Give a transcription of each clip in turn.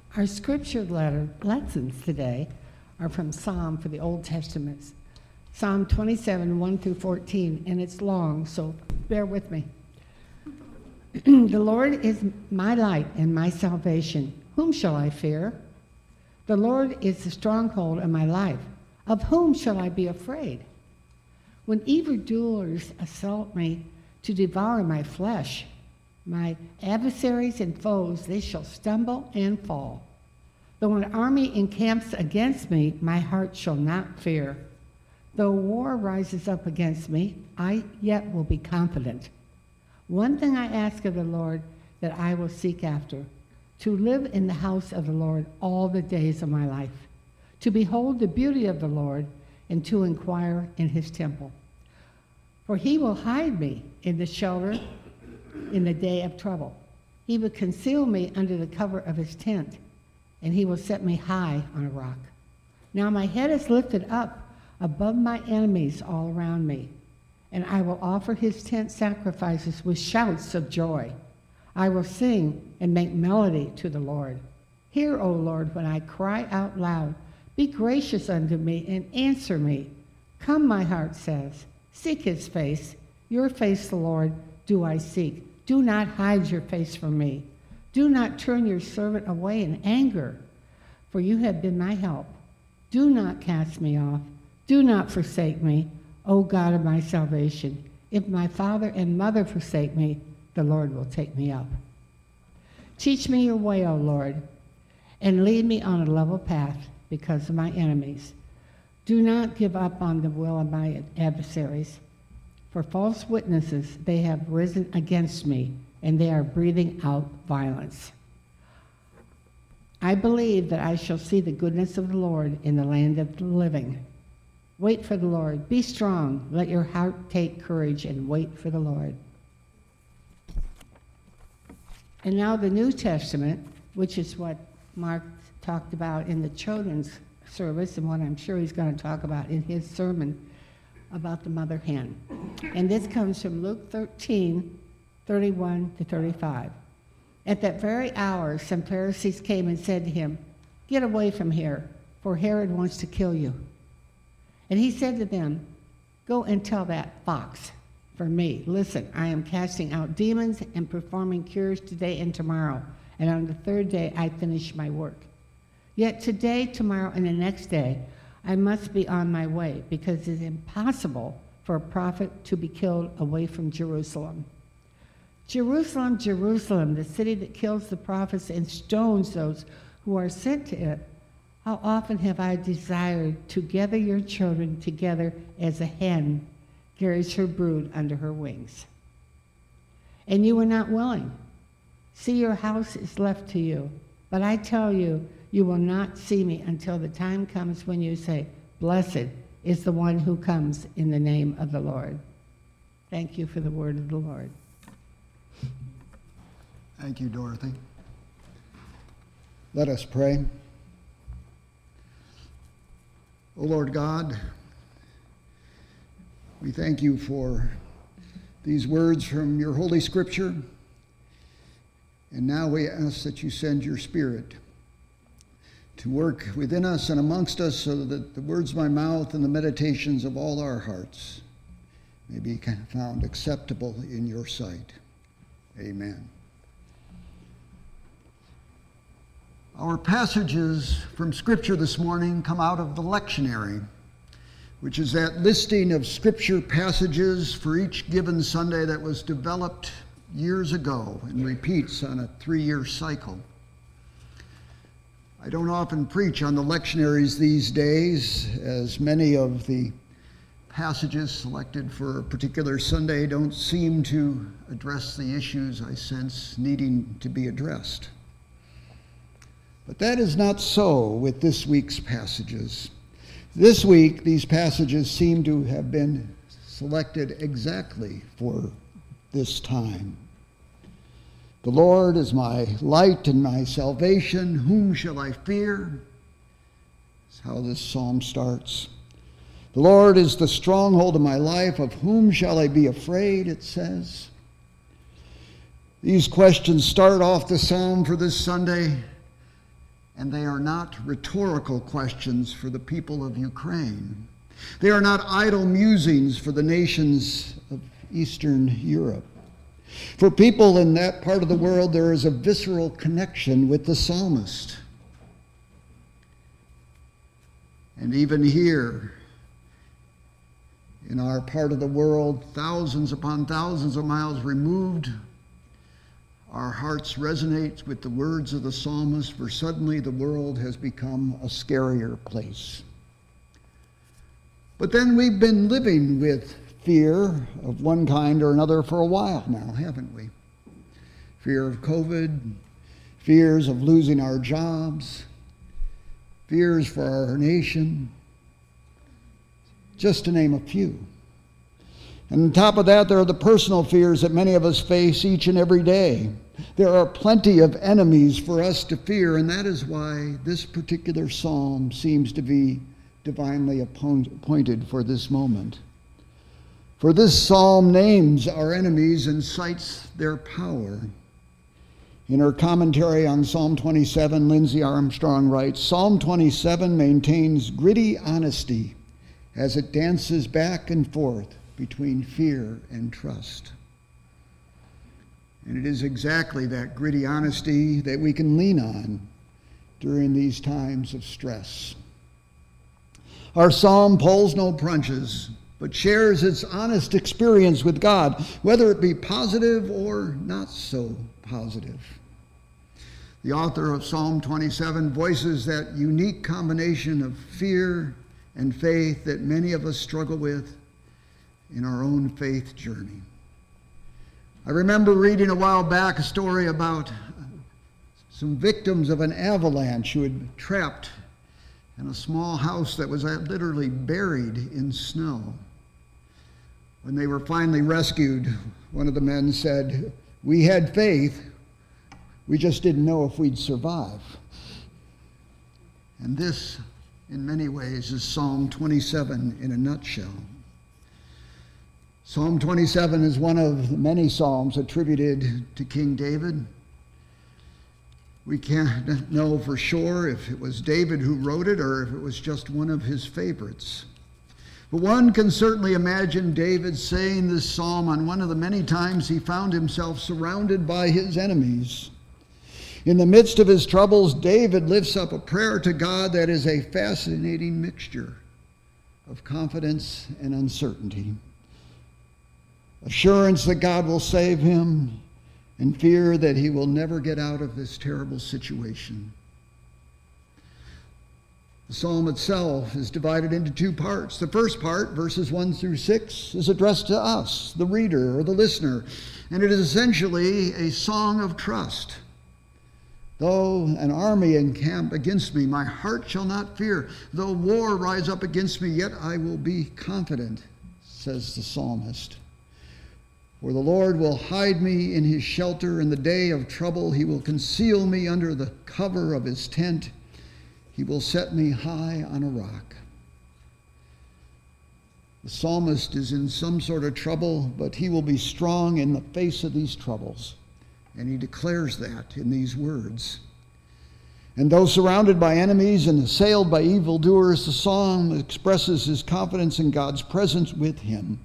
Our scripture lessons today are from Psalm for the Old Testament. Psalm 27, 1 through 14, and it's long, so bear with me. The Lord is my light and my salvation. Whom shall I fear? The Lord is the stronghold of my life. Of whom shall I be afraid? When evildoers assault me to devour my flesh, my adversaries and foes, they shall stumble and fall. Though an army encamps against me, my heart shall not fear. Though war rises up against me, I yet will be confident. One thing I ask of the Lord that I will seek after, to live in the house of the Lord all the days of my life, to behold the beauty of the Lord and to inquire in his temple. For he will hide me in the shelter in the day of trouble. He will conceal me under the cover of his tent, and he will set me high on a rock. Now my head is lifted up above my enemies all around me, and I will offer his tent sacrifices with shouts of joy. I will sing and make melody to the Lord. Hear, O Lord, when I cry out loud. Be gracious unto me and answer me. Come, my heart says, seek his face. Your face, the Lord, do I seek. Do not hide your face from me. Do not turn your servant away in anger, for you have been my help. Do not cast me off. Do not forsake me, O God of my salvation. If my father and mother forsake me, the Lord will take me up. Teach me your way, O Lord, and lead me on a level path because of my enemies. Do not give up on the will of my adversaries. For false witnesses they have risen against me, and they are breathing out violence. I believe that I shall see the goodness of the Lord in the land of the living. Wait for the Lord. Be strong. Let your heart take courage and wait for the Lord. And now the New Testament, which is what Mark talked about in the children's service and what I'm sure he's going to talk about in his sermon about the mother hen. And this comes from Luke 13, 31 to 35. At that very hour, some Pharisees came and said to him, "Get away from here, for Herod wants to kill you." And he said to them, "Go and tell that fox for me, listen, I am casting out demons and performing cures today and tomorrow, and on the third day I finish my work. Yet today, tomorrow, and the next day, I must be on my way, because it is impossible for a prophet to be killed away from Jerusalem. Jerusalem, Jerusalem, the city that kills the prophets and stones those who are sent to it. How often have I desired to gather your children together as a hen carries her brood under her wings. And you were not willing. See, your house is left to you. But I tell you, you will not see me until the time comes when you say, 'Blessed is the one who comes in the name of the Lord.'" Thank you for the word of the Lord. Thank you, Dorothy. Let us pray. O Lord God, we thank you for these words from your Holy Scripture. And now we ask that you send your Spirit to work within us and amongst us, so that the words of my mouth and the meditations of all our hearts may be found acceptable in your sight. Amen. Our passages from Scripture this morning come out of the lectionary, which is that listing of Scripture passages for each given Sunday that was developed years ago and repeats on a 3-year cycle. I don't often preach on the lectionaries these days, as many of the passages selected for a particular Sunday don't seem to address the issues I sense needing to be addressed. But that is not so with this week's passages. This week, these passages seem to have been selected exactly for this time. The Lord is my light and my salvation. Whom shall I fear? That's how this psalm starts. The Lord is the stronghold of my life. Of whom shall I be afraid? It says. These questions start off the psalm for this Sunday, and they are not rhetorical questions for the people of Ukraine. They are not idle musings for the nations of Eastern Europe. For people in that part of the world, there is a visceral connection with the psalmist. And even here, in our part of the world, thousands upon thousands of miles removed, our hearts resonate with the words of the psalmist, for suddenly the world has become a scarier place. But then we've been living with fear of one kind or another for a while now, haven't we? Fear of COVID, fears of losing our jobs, fears for our nation, just to name a few. And on top of that, there are the personal fears that many of us face each and every day. There are plenty of enemies for us to fear, and that is why this particular psalm seems to be divinely appointed for this moment. For this psalm names our enemies and cites their power. In her commentary on Psalm 27, Lindsay Armstrong writes, Psalm 27 maintains gritty honesty as it dances back and forth between fear and trust. And it is exactly that gritty honesty that we can lean on during these times of stress. Our psalm pulls no punches, but shares its honest experience with God, whether it be positive or not so positive. The author of Psalm 27 voices that unique combination of fear and faith that many of us struggle with in our own faith journey. I remember reading a while back a story about some victims of an avalanche who had been trapped in a small house that was literally buried in snow. When they were finally rescued, one of the men said, "We had faith, we just didn't know if we'd survive." And this, in many ways, is Psalm 27 in a nutshell. Psalm 27 is one of the many psalms attributed to King David. We can't know for sure if it was David who wrote it or if it was just one of his favorites. But one can certainly imagine David saying this psalm on one of the many times he found himself surrounded by his enemies. In the midst of his troubles, David lifts up a prayer to God that is a fascinating mixture of confidence and uncertainty. Assurance that God will save him, and fear that he will never get out of this terrible situation. The psalm itself is divided into two parts. The first part, verses 1 through 6, is addressed to us, the reader or the listener, and it is essentially a song of trust. Though an army encamp against me, my heart shall not fear. Though war rise up against me, yet I will be confident, says the psalmist. For the Lord will hide me in his shelter. In the day of trouble, he will conceal me under the cover of his tent. He will set me high on a rock. The psalmist is in some sort of trouble, but he will be strong in the face of these troubles. And he declares that in these words. And though surrounded by enemies and assailed by evildoers, the psalm expresses his confidence in God's presence with him.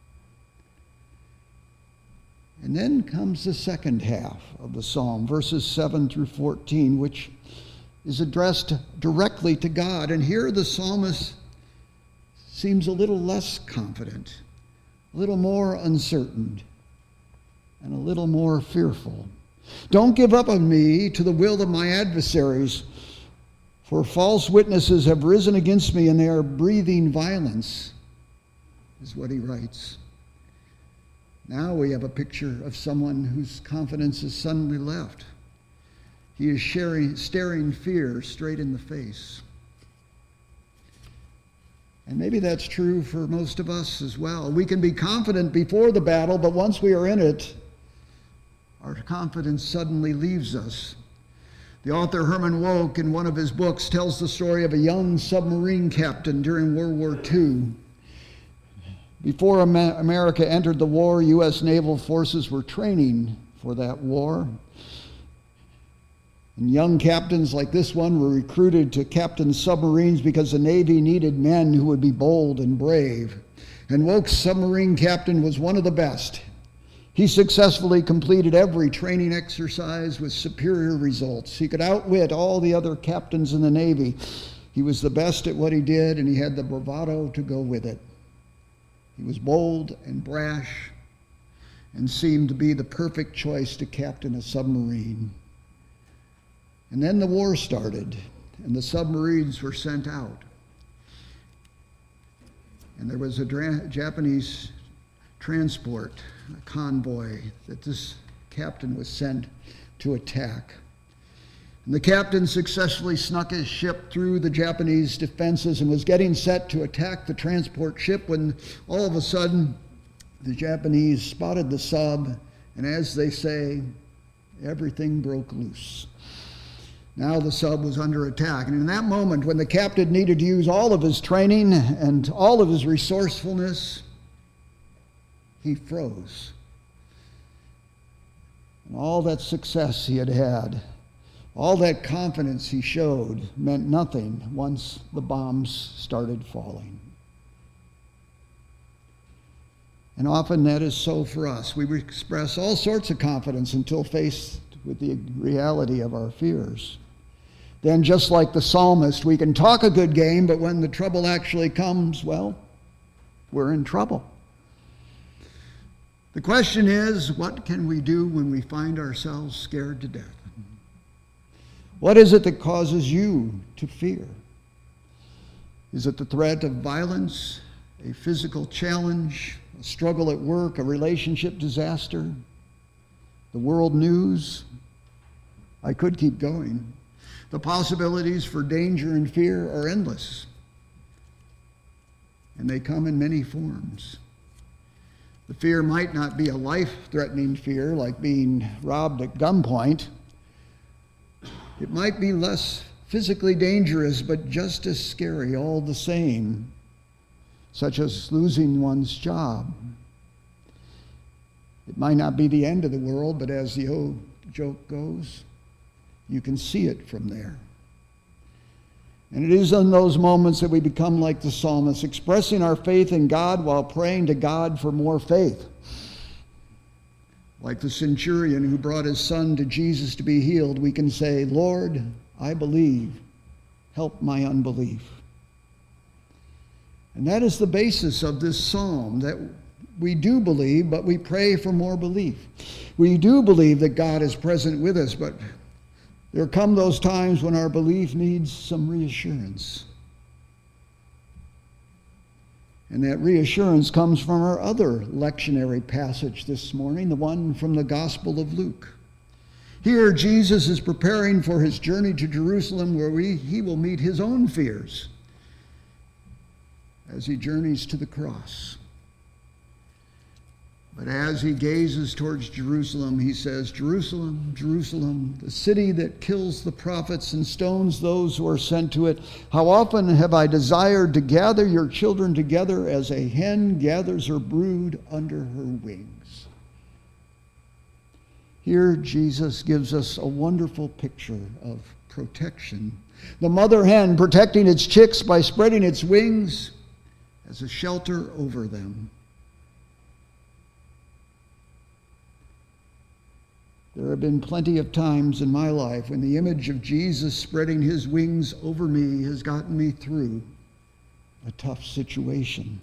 And then comes the second half of the psalm, verses 7 through 14, which is addressed directly to God. And here the psalmist seems a little less confident, a little more uncertain, and a little more fearful. Don't give up on me to the will of my adversaries, for false witnesses have risen against me, and they are breathing violence, is what he writes. Now we have a picture of someone whose confidence is suddenly left. He is staring fear straight in the face. And maybe that's true for most of us as well. We can be confident before the battle, but once we are in it, our confidence suddenly leaves us. The author Herman Wouk, in one of his books, tells the story of a young submarine captain during World War II. Before America entered the war, U.S. naval forces were training for that war. And young captains like this one were recruited to captain submarines because the Navy needed men who would be bold and brave. And Woke's submarine captain was one of the best. He successfully completed every training exercise with superior results. He could outwit all the other captains in the Navy. He was the best at what he did, and he had the bravado to go with it. He was bold and brash and seemed to be the perfect choice to captain a submarine. And then the war started, and the submarines were sent out. And there was a Japanese transport, a convoy, that this captain was sent to attack. And the captain successfully snuck his ship through the Japanese defenses and was getting set to attack the transport ship when all of a sudden the Japanese spotted the sub, and as they say, everything broke loose. Now the sub was under attack. And in that moment, when the captain needed to use all of his training and all of his resourcefulness, he froze. And all that success he had had, all that confidence he showed, meant nothing once the bombs started falling. And often that is so for us. We express all sorts of confidence until faced with the reality of our fears. Then, just like the psalmist, we can talk a good game, but when the trouble actually comes, well, we're in trouble. The question is, what can we do when we find ourselves scared to death? What is it that causes you to fear? Is it the threat of violence, a physical challenge, a struggle at work, a relationship disaster, the world news? I could keep going. The possibilities for danger and fear are endless, and they come in many forms. The fear might not be a life-threatening fear like being robbed at gunpoint. It might be less physically dangerous, but just as scary all the same, such as losing one's job. It might not be the end of the world, but as the old joke goes, you can see it from there. And it is in those moments that we become like the psalmist, expressing our faith in God while praying to God for more faith. Like the centurion who brought his son to Jesus to be healed, we can say, Lord, I believe, help my unbelief. And that is the basis of this psalm, that we do believe, but we pray for more belief. We do believe that God is present with us, but there come those times when our belief needs some reassurance. And that reassurance comes from our other lectionary passage this morning, the one from the Gospel of Luke. Here, Jesus is preparing for his journey to Jerusalem, where he will meet his own fears as he journeys to the cross. But as he gazes towards Jerusalem, he says, Jerusalem, Jerusalem, the city that kills the prophets and stones those who are sent to it, how often have I desired to gather your children together as a hen gathers her brood under her wings. Here, Jesus gives us a wonderful picture of protection. The mother hen protecting its chicks by spreading its wings as a shelter over them. There have been plenty of times in my life when the image of Jesus spreading his wings over me has gotten me through a tough situation.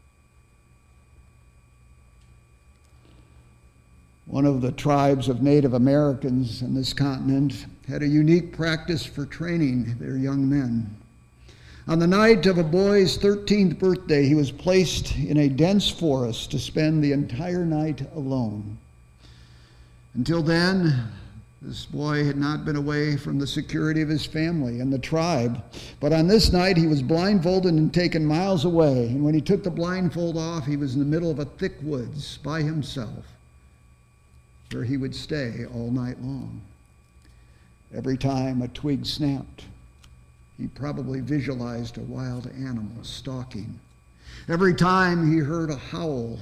One of the tribes of Native Americans in this continent had a unique practice for training their young men. On the night of a boy's 13th birthday, he was placed in a dense forest to spend the entire night alone. Until then, this boy had not been away from the security of his family and the tribe. But on this night, he was blindfolded and taken miles away. And when he took the blindfold off, he was in the middle of a thick woods by himself, where he would stay all night long. Every time a twig snapped, he probably visualized a wild animal stalking. Every time he heard a howl,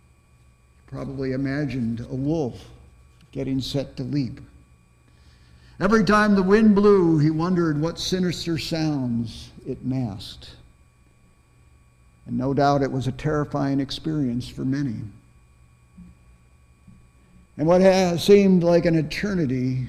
probably imagined a wolf getting set to leap. Every time the wind blew, he wondered what sinister sounds it masked. And no doubt it was a terrifying experience for many. And what seemed like an eternity,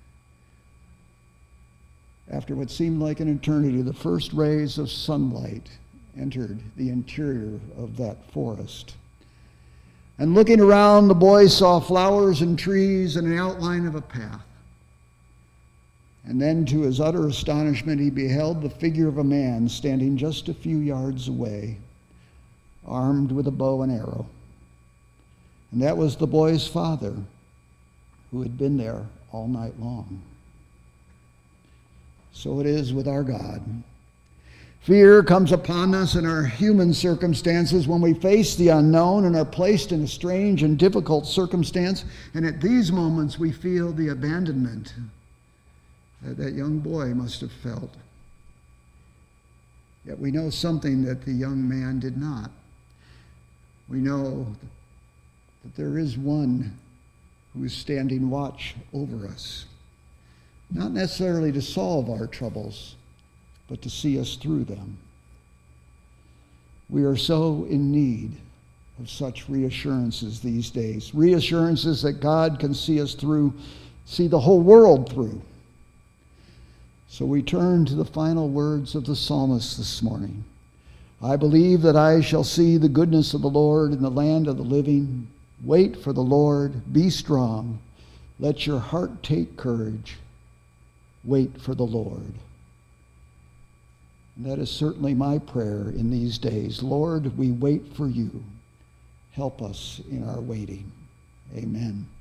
after what seemed like an eternity, the first rays of sunlight entered the interior of that forest. And looking around, the boy saw flowers and trees and an outline of a path. And then, to his utter astonishment, he beheld the figure of a man standing just a few yards away, armed with a bow and arrow. And that was the boy's father, who had been there all night long. So it is with our God. Fear comes upon us in our human circumstances when we face the unknown and are placed in a strange and difficult circumstance. And at these moments, we feel the abandonment that that young boy must have felt. Yet we know something that the young man did not. We know that there is one who is standing watch over us, not necessarily to solve our troubles, but to see us through them. We are so in need of such reassurances these days, reassurances that God can see us through, see the whole world through. So we turn to the final words of the psalmist this morning. I believe that I shall see the goodness of the Lord in the land of the living. Wait for the Lord, be strong. Let your heart take courage. Wait for the Lord. And that is certainly my prayer in these days. Lord, we wait for you. Help us in our waiting. Amen.